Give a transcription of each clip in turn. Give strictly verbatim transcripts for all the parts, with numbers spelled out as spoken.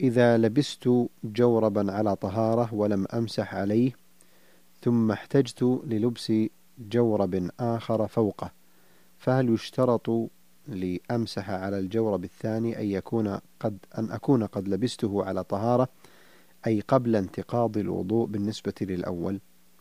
إذا لبست جوربا على طهارة ولم أمسح عليه ثم احتجت للبس جورب آخر فوقه، فهل يشترط لأمسح على الجورب الثاني أن يكون قد أن أكون قد لبسته على طهارة، أي قبل انتقاض الوضوء بالنسبة للأول؟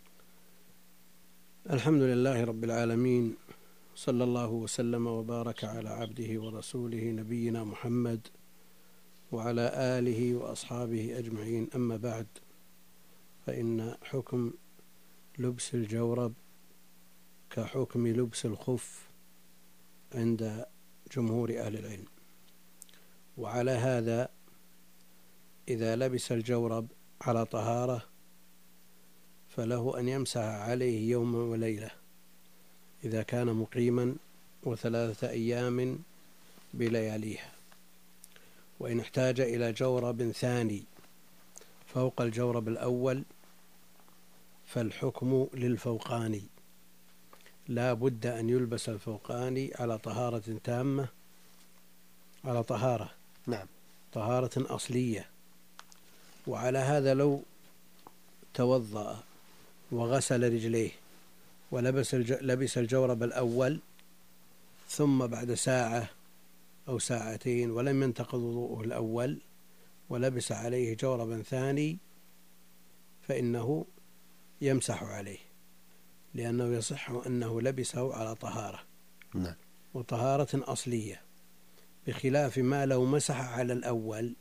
الحمد لله رب العالمين، صلى الله وسلم وبارك على عبده ورسوله نبينا محمد وعلى آله وأصحابه أجمعين. أما بعد، فإن حكم لبس الجورب كحكم لبس الخف عند جمهور أهل العلم. وعلى هذا إذا لبس الجورب على طهارة فله أن يمسح عليه يوما وليلة إذا كان مقيما، وثلاثة أيام بلياليها. وإن احتاج إلى جورب ثاني فوق الجورب الأول فالحكم للفوقاني، لا بد أن يلبس الفوقاني على طهارة تامة، على طهارة نعم طهارة أصلية. وعلى هذا لو توضأ وغسل رجليه ولبس لبس الجورب الأول ثم بعد ساعة أو ساعتين ولم ينتقض وضوءه الأول ولبس عليه جوربا ثاني فإنه يمسح عليه، لأنه يصح أنه لبسه على طهارة نعم. وطهارة أصلية، بخلاف ما لو مسح على الأول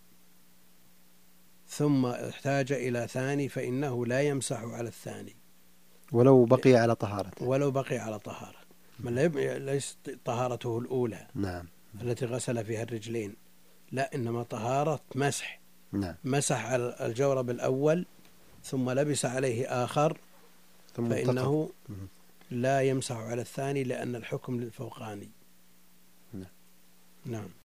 ثم احتاج إلى ثاني فإنه لا يمسح على الثاني ولو بقي على طهارته ولو بقي على طهارة، من ليس طهارته الأولى نعم التي غسل فيها الرجلين، لا، إنما طهارة مسح. نعم. مسح على الجورب الأول ثم لبس عليه آخر ثم فإنه انتقض. لا يمسح على الثاني، لأن الحكم للفوقاني. نعم. نعم.